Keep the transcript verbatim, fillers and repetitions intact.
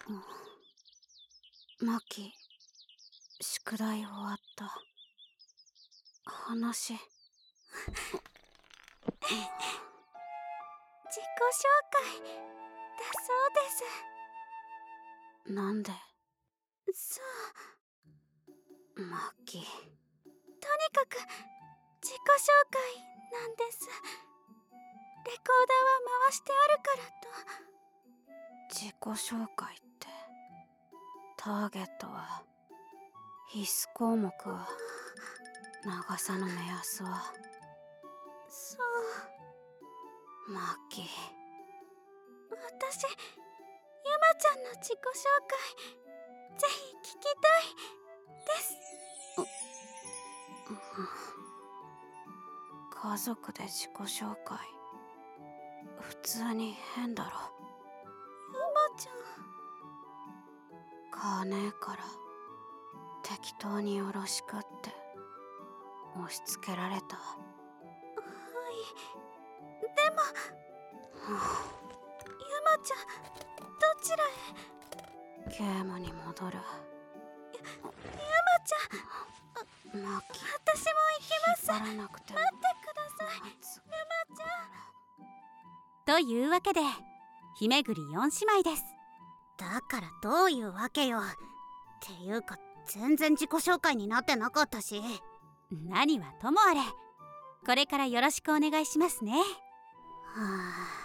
マキ、宿題終わった。話自己紹介だそうです。 なんで？ そう、 マキ、 とにかく自己紹介なんです。レコーダーは回してあるからと。 自己紹介ってターゲットは必須項目は長さの目安は。 そう、 マキ、 私ユマちゃんの自己紹介ぜひ聞きたいです。 家族で自己紹介普通に変だろ。 ユマちゃん、金ねえから適当によろしくって押し付けられた。 ん、はいでも、 はあ、 ユマちゃんどちらへ？ ゲームに戻る。 ゆユマちゃん、 マキ、 私も行きます。 引っ張らなくても待ってください、ユマちゃとん。 いうわけで姫栗よん姉妹です。 だからどういうわけよ。っていうか全然自己紹介になってなかったし。 何はともあれこれからよろしくお願いしますね。 はあ